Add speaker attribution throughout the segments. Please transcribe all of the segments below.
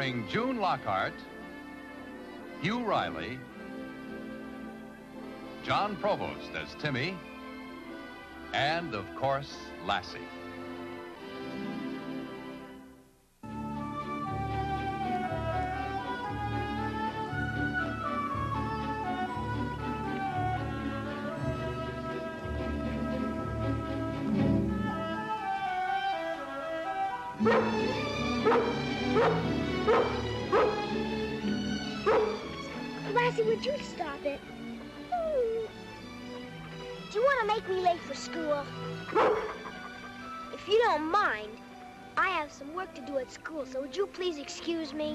Speaker 1: Starring June Lockhart, Hugh Riley, John Provost as Timmy, and, of course, Lassie.
Speaker 2: Lassie, would you stop it? Do you want to make me late for school? If you don't mind, I have some work to do at school, so would you please excuse me?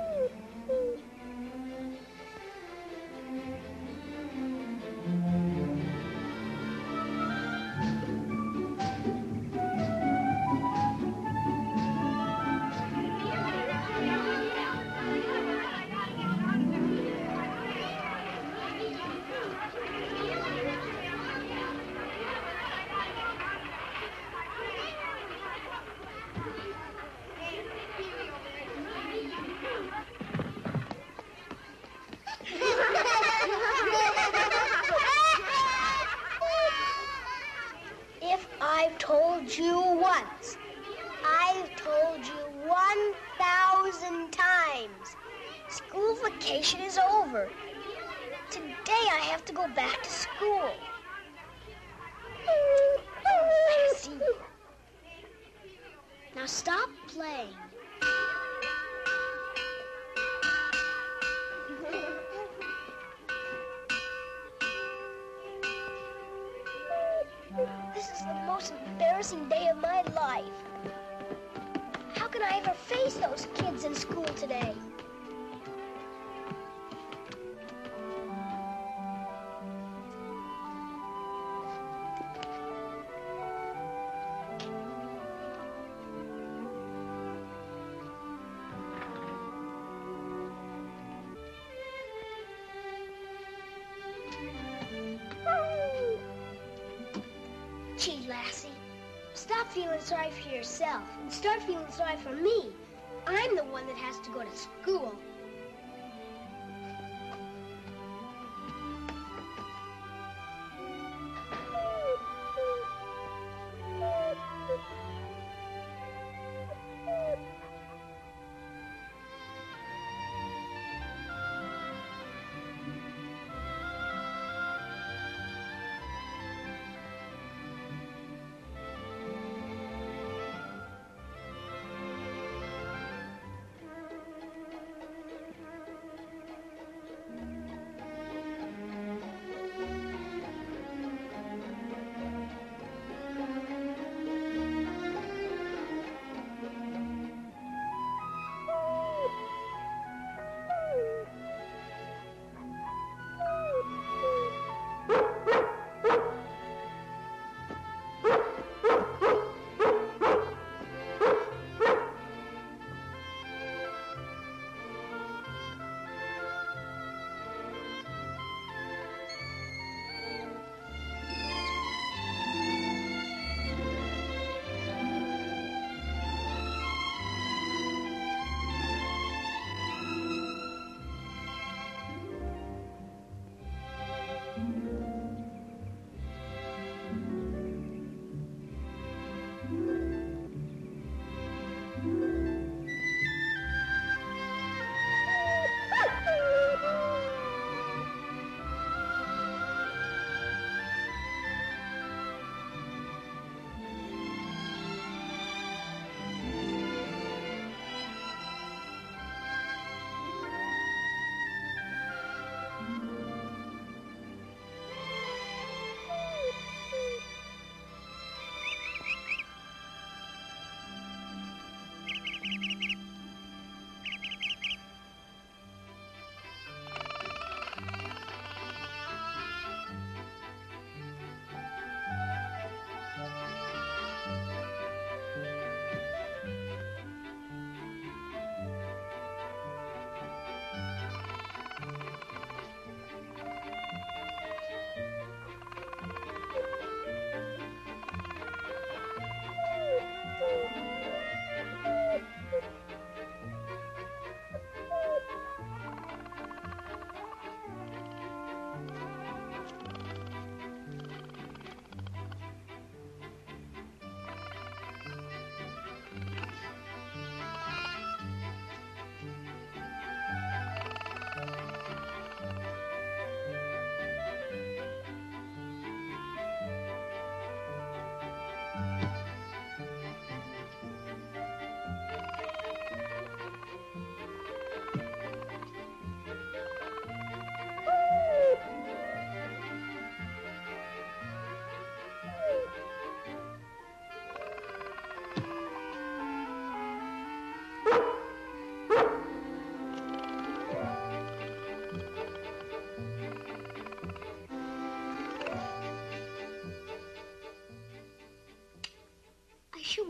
Speaker 2: If I've told you once, I've told you 1,000 times. School vacation is over. Today I have to go back to school. Lassie. Now stop playing. This is the most embarrassing day of my life. How can I ever face those kids in school today? Gee, Lassie, stop feeling sorry for yourself and start feeling sorry for me. I'm the one that has to go to school.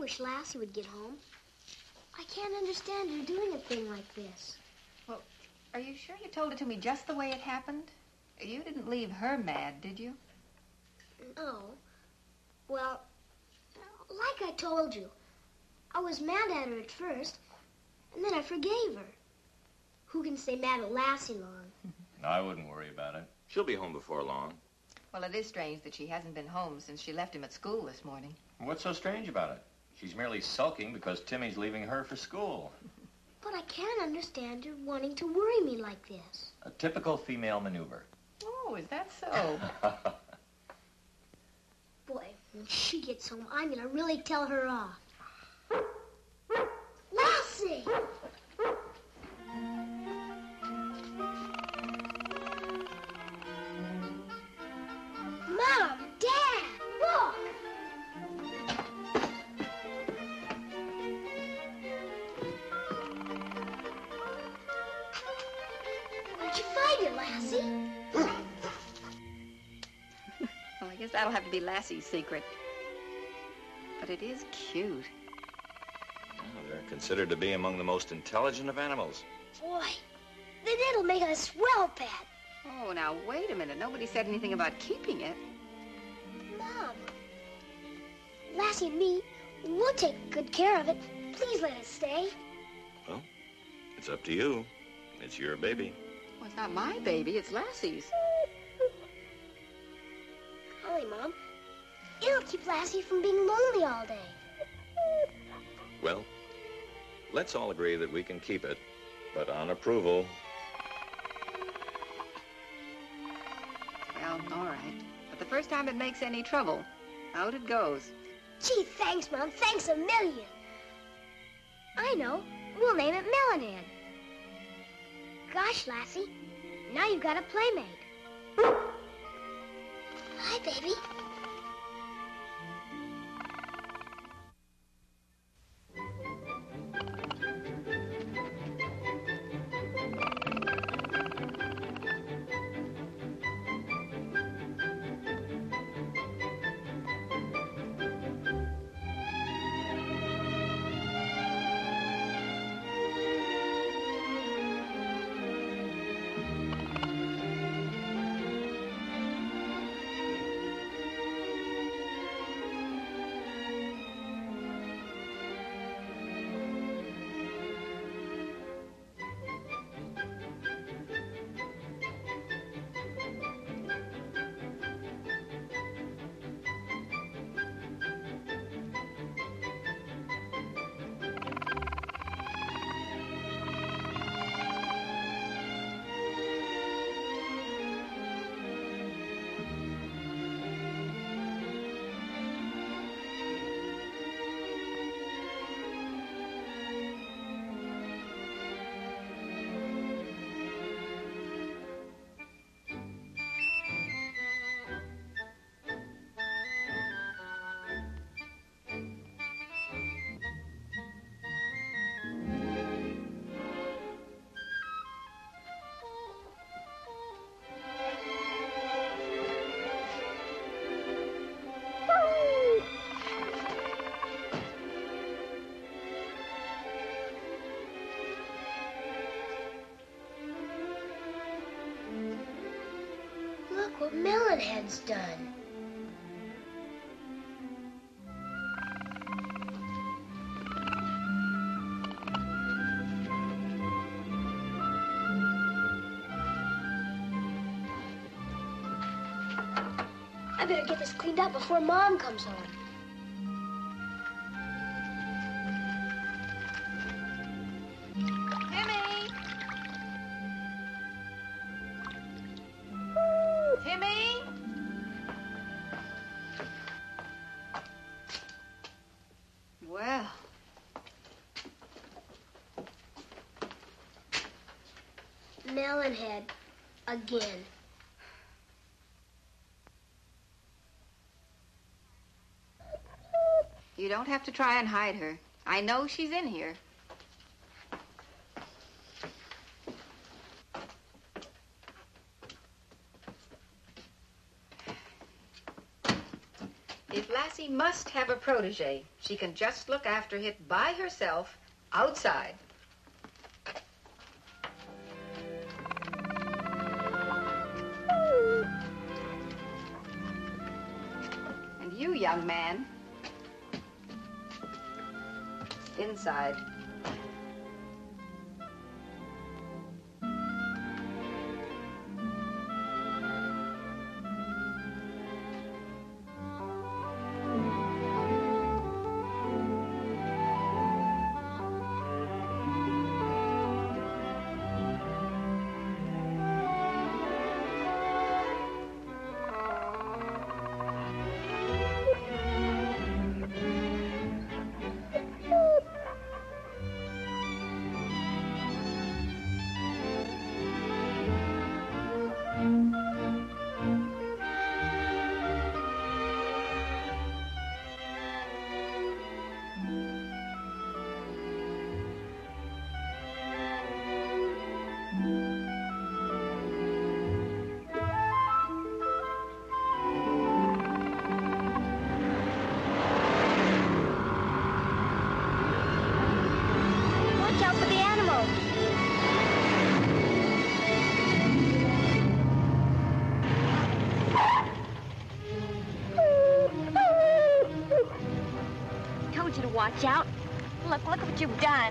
Speaker 2: wish Lassie would get home. I can't understand her doing a thing like this.
Speaker 3: Well, are you sure you told it to me just the way it happened? You didn't leave her mad, did you?
Speaker 2: No. Well, like I told you, I was mad at her at first, and then I forgave her. Who can stay mad at Lassie long?
Speaker 4: No, I wouldn't worry about it. She'll be home before long.
Speaker 3: Well, it is strange that she hasn't been home since she left him at school this morning.
Speaker 4: What's so strange about it? She's merely sulking because Timmy's leaving her for school.
Speaker 2: But I can't understand her wanting to worry me like this.
Speaker 4: A typical female maneuver.
Speaker 3: Oh, is that so?
Speaker 2: Boy, when she gets home, I'm gonna really tell her off. Lassie! Mom, Dad, look! Where'd you find it, Lassie?
Speaker 3: Well, I guess that'll have to be Lassie's secret. But it is cute.
Speaker 4: Well, they're considered to be among the most intelligent of animals.
Speaker 2: Boy, then it'll make a swell pet.
Speaker 3: Oh, now, wait a minute. Nobody said anything about keeping it.
Speaker 2: Mom, Lassie and me, we'll take good care of it. Please let it stay.
Speaker 4: Well, it's up to you. It's your baby.
Speaker 3: Well, it's not my baby. It's Lassie's.
Speaker 2: Golly, Mom, it'll keep Lassie from being lonely all day.
Speaker 4: Well, let's all agree that we can keep it, but on approval.
Speaker 3: Well, all right. But the first time it makes any trouble, out it goes.
Speaker 2: Gee, thanks, Mom. Thanks a million. I know. We'll name it Melonhead. Gosh, Lassie, now you've got a playmate. Hi, baby. Look what Melonhead's done. I better get this cleaned up before Mom comes home.
Speaker 3: Timmy! Timmy! Well,
Speaker 2: Melonhead again.
Speaker 3: you don't have to try and hide her. I know she's in here. If Lassie must have a protege, she can just look after it by herself outside. And you, young man, inside.
Speaker 2: Watch out for the animals.
Speaker 5: Told you to watch out. Look what you've done.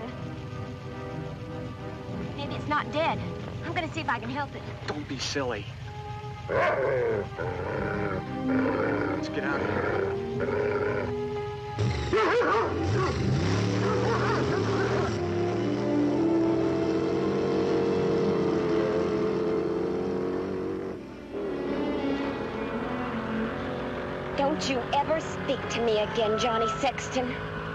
Speaker 5: Maybe it's not dead. I'm gonna see if I can help it.
Speaker 6: Don't be silly. Let's get out of here.
Speaker 5: Don't you ever speak to me again, Johnny Sexton.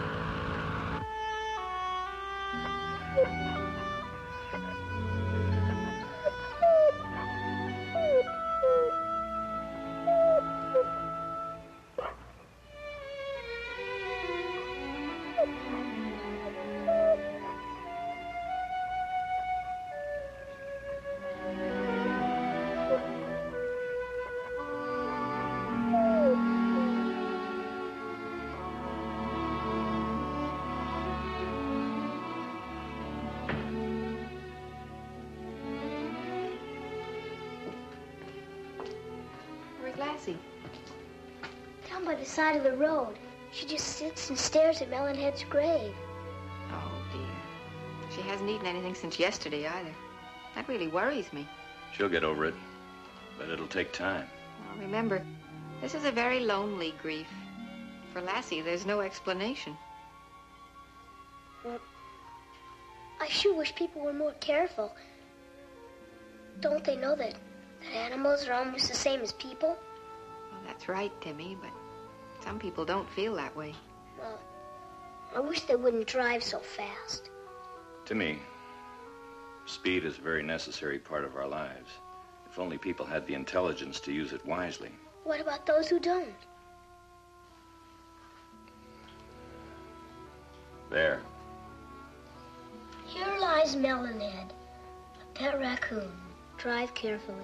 Speaker 3: Where's Lassie?
Speaker 2: Down by the side of the road. She just sits and stares at Melonhead's grave.
Speaker 3: Oh, dear. She hasn't eaten anything since yesterday, either. That really worries me.
Speaker 4: She'll get over it, but it'll take time.
Speaker 3: Well, remember, this is a very lonely grief. For Lassie, there's no explanation.
Speaker 2: Well, I sure wish people were more careful. Don't they know that animals are almost the same as people?
Speaker 3: Well, that's right, Timmy, but some people don't feel that way.
Speaker 2: Well, I wish they wouldn't drive so fast.
Speaker 4: To me, speed is a very necessary part of our lives. If only people had the intelligence to use it wisely.
Speaker 2: What about those who don't?
Speaker 4: There.
Speaker 2: Here lies Melonhead, a pet raccoon. Drive carefully.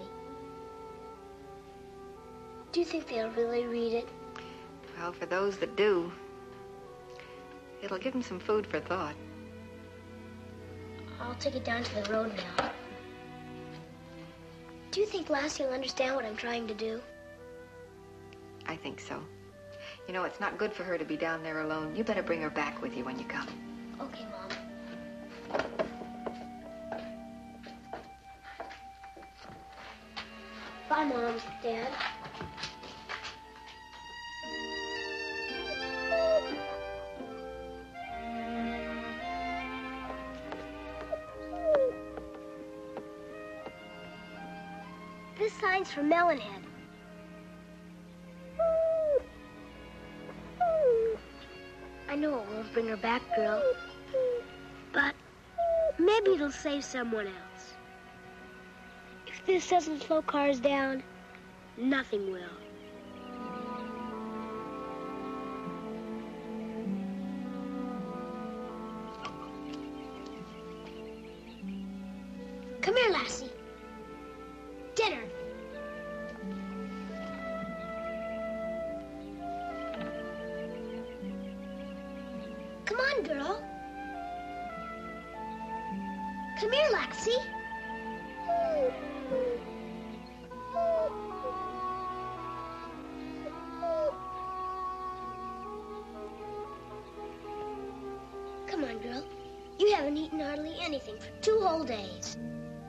Speaker 2: Do you think they'll really read it?
Speaker 3: Well, for those that do, it'll give them some food for thought.
Speaker 2: I'll take it down to the road now. Do you think Lassie will understand what I'm trying to do?
Speaker 3: I think so. You know, it's not good for her to be down there alone. You better bring her back with you when you come.
Speaker 2: Okay, Mom. Bye, Mom, Dad. This sign's for Melonhead. I know it won't bring her back, girl. But maybe it'll save someone else. If this doesn't slow cars down, nothing will. Come here, Lassie. Dinner. Come here, Lexi. Come on, girl. You haven't eaten hardly anything for 2 whole days.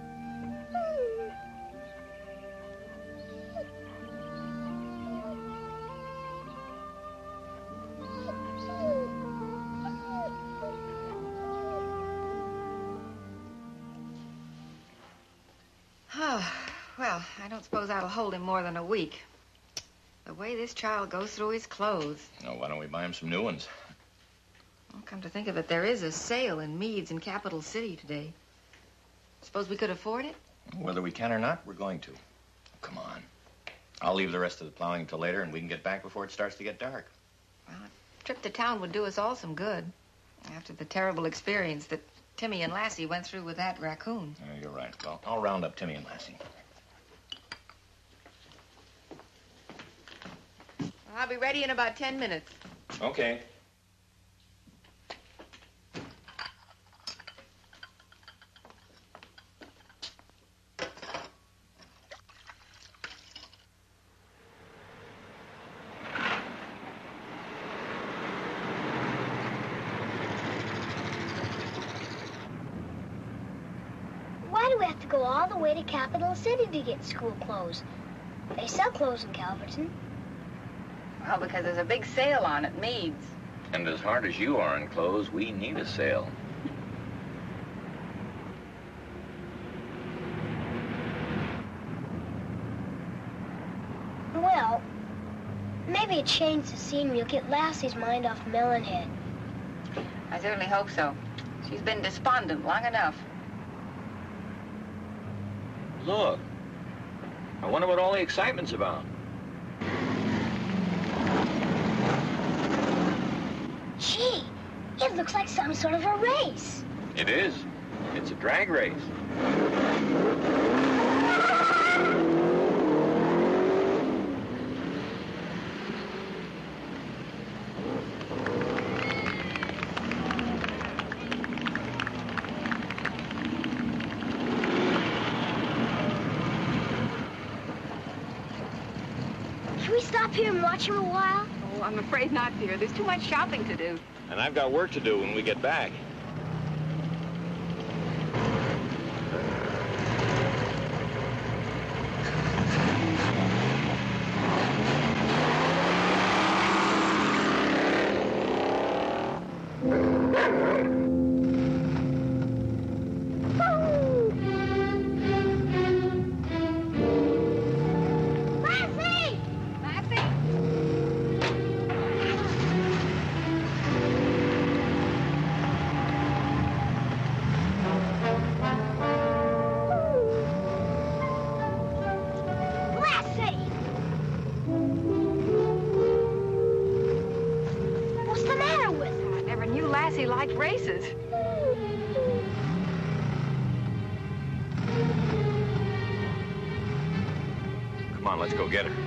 Speaker 3: Oh, well, I don't suppose that'll hold him more than a week. The way this child goes through his clothes.
Speaker 4: Oh, why don't we buy him some new ones?
Speaker 3: Well, come to think of it, there is a sale in Meads in Capital City today. Suppose we could afford it?
Speaker 4: Whether we can or not, we're going to. Come on. I'll leave the rest of the plowing until later, and we can get back before it starts to get dark.
Speaker 3: Well, a trip to town would do us all some good. After the terrible experience that Timmy and Lassie went through with that raccoon.
Speaker 4: Yeah, you're right. Well, I'll round up Timmy and Lassie.
Speaker 3: Well, I'll be ready in about 10 minutes.
Speaker 4: Okay.
Speaker 2: Why do we have to go all the way to Capital City to get school clothes? They sell clothes in Calverton.
Speaker 3: Well, because there's a big sale on at Meads.
Speaker 4: And as hard as you are in clothes, we need a sale.
Speaker 2: Well, maybe a change of scenery will get Lassie's mind off Melonhead.
Speaker 3: I certainly hope so. She's been despondent long enough.
Speaker 4: Look. I wonder what all the excitement's about.
Speaker 2: Gee, it looks like some sort of a race.
Speaker 4: It is. It's a drag race.
Speaker 2: Can we stop here and watch him a while?
Speaker 3: Oh, I'm afraid not, dear. There's too much shopping to do.
Speaker 4: And I've got work to do when we get back.
Speaker 2: Lassie!
Speaker 3: Lassie?
Speaker 2: Lassie! What's the matter with her?
Speaker 3: I never knew Lassie liked races.
Speaker 4: Come on, let's go get her.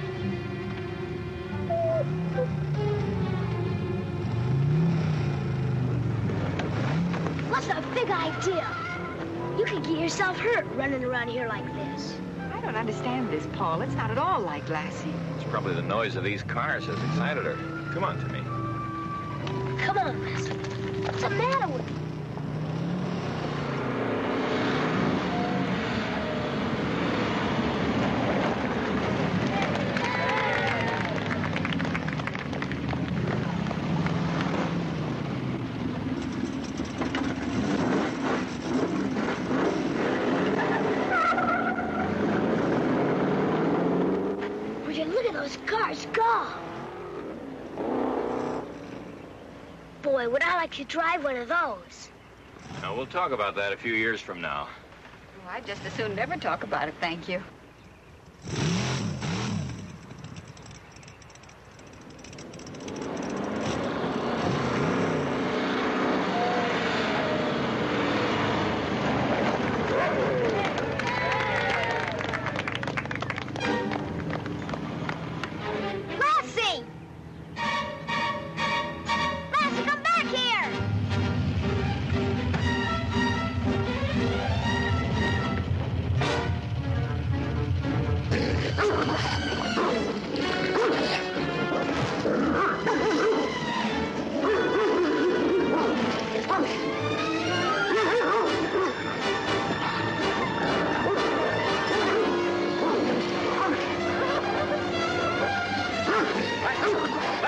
Speaker 2: What's a big idea? You could get yourself hurt running around here like this.
Speaker 3: I don't understand this, Paul. It's not at all like Lassie.
Speaker 4: It's probably the noise of these cars has excited her. Come on, Timmy.
Speaker 2: Come on, Lassie. What's the matter with you? Would you look at those cars go? Boy, would I like to drive one of those.
Speaker 4: Now, we'll talk about that a few years from now.
Speaker 3: Well, I'd just as soon never talk about it, thank you.
Speaker 2: Lassie! Lassie, come back here!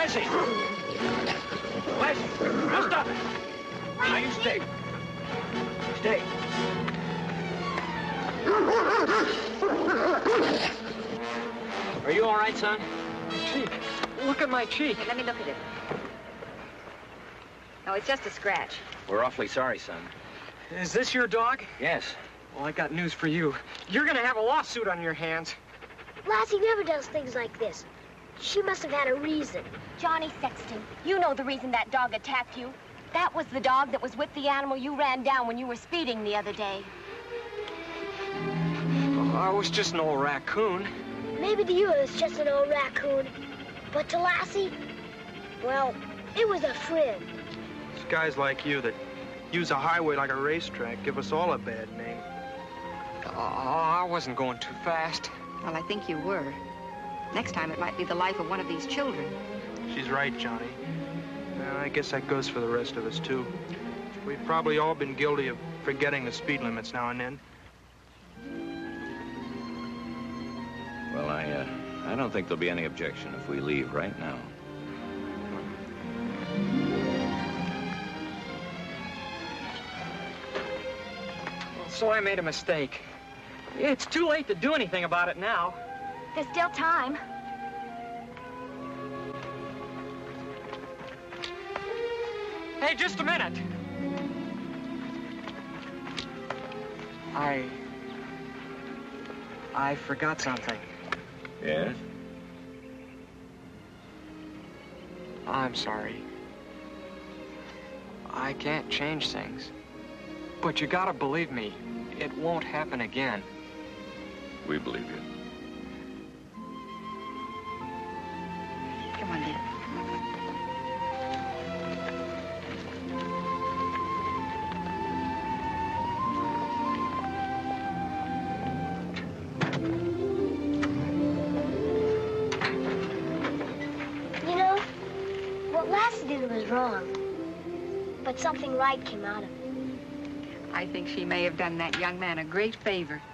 Speaker 6: Lassie! Lassie! Now stop it! Now you stay. Stay. Are you all right, son? Cheek. Look at my cheek.
Speaker 3: Let me look at it. No, it's just a scratch.
Speaker 4: We're awfully sorry, son.
Speaker 6: Is this your dog?
Speaker 4: Yes.
Speaker 6: Well, I got news for you. You're gonna have a lawsuit on your hands.
Speaker 2: Lassie never does things like this. She must have had a reason.
Speaker 5: Johnny Sexton, you know the reason that dog attacked you. That was the dog that was with the animal you ran down when you were speeding the other day.
Speaker 6: Oh, I was just an old raccoon.
Speaker 2: Maybe to you it was just an old raccoon. But to Lassie, well, it was a friend.
Speaker 7: It's guys like you that use a highway like a racetrack give us all a bad name.
Speaker 6: Oh, I wasn't going too fast.
Speaker 3: Well, I think you were. Next time, it might be the life of one of these children.
Speaker 7: She's right, Johnny. I guess that goes for the rest of us, too. We've probably all been guilty of forgetting the speed limits now and then.
Speaker 4: Well, I don't think there'll be any objection if we leave right now.
Speaker 6: So I made a mistake. It's too late to do anything about it now.
Speaker 5: There's still time.
Speaker 6: Hey, just a minute. I forgot something.
Speaker 4: Yes?
Speaker 6: I'm sorry. I can't change things. But you gotta believe me, it won't happen again.
Speaker 4: We believe you.
Speaker 3: Come on, dear.
Speaker 2: You know, what Lassie did was wrong. But something right came out of it.
Speaker 3: I think she may have done that young man a great favor.